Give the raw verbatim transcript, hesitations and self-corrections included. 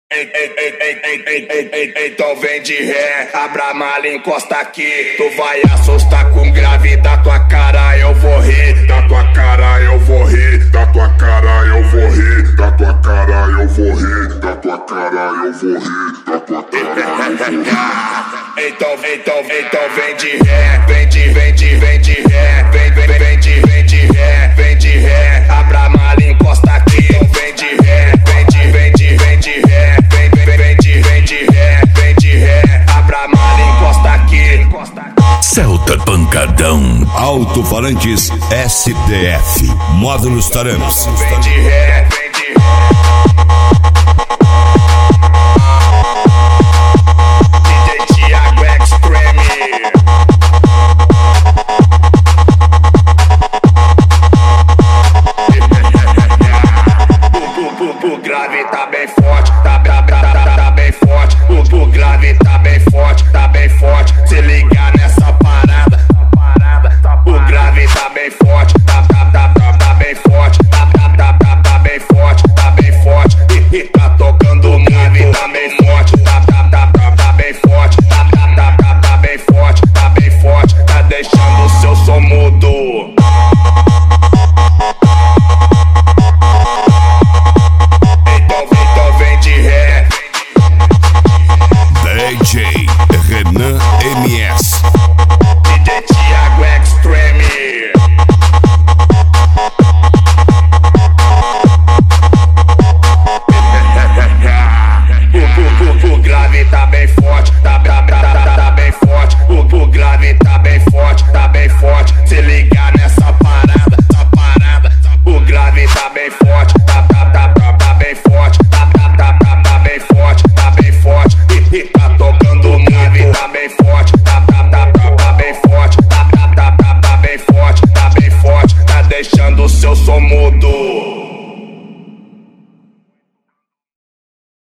Ei, ei, ei, ei, ei, ei, ei, ei, ei, então vem de ré, abra a mala, encosta aqui. Tu vai assustar com grave, da tua cara eu vou rir. Da tua cara eu vou rir, da tua cara eu vou rir. Da tua cara eu vou rir, da tua cara eu vou rir. Da tua cara eu vou rir. Então, então, então vem de ré, vem de, vem de, vem de ré. Vem, vem, vem de, vem de ré, vem de ré, abra a mala, encosta aqui. Então vem de ré, vem de, vem de, vem de ré. Vem, vem, vem de, vem de ré, vem de ré, abra a mala, encosta aqui. Celta Pancadão. Alto-falantes S D F. Módulos Taranos. Vem de ré, vem de ré. O grave tá bem forte, tá, tá, tá, tá, tá bem forte. O, o grave tá bem forte, tá bem forte. Se ligar nessa parada, parada. O grave tá bem forte, tá, tá, tá, tá, tá bem forte. Tá, tá, tá, tá, tá bem forte, tá bem forte. E, e tá tocando o grave, tá bem forte. Tá, tá, tá, tá, tá bem forte. Tá, tá, tá, tá, tá bem forte, tá bem forte. Tá deixando o seu som mudo. D J Renan M S. D J Thiago Extreme. O, o, o, o grave tá bem forte, tá, tá, tá, tá, tá bem forte. O, o grave tá bem forte, tá bem forte. Se ligar nessa parada, essa parada. O grave tá bem forte, tá, tá, tá, tá, tá bem forte. Tá, tá, tá, tá, tá bem forte, tá bem forte. E, e tá tocando o grave, tá bem forte. Tá, tá, tá, tá, tá bem forte. Tá, tá, tá, tá, tá bem forte, tá bem forte. Tá deixando o seu som mudo.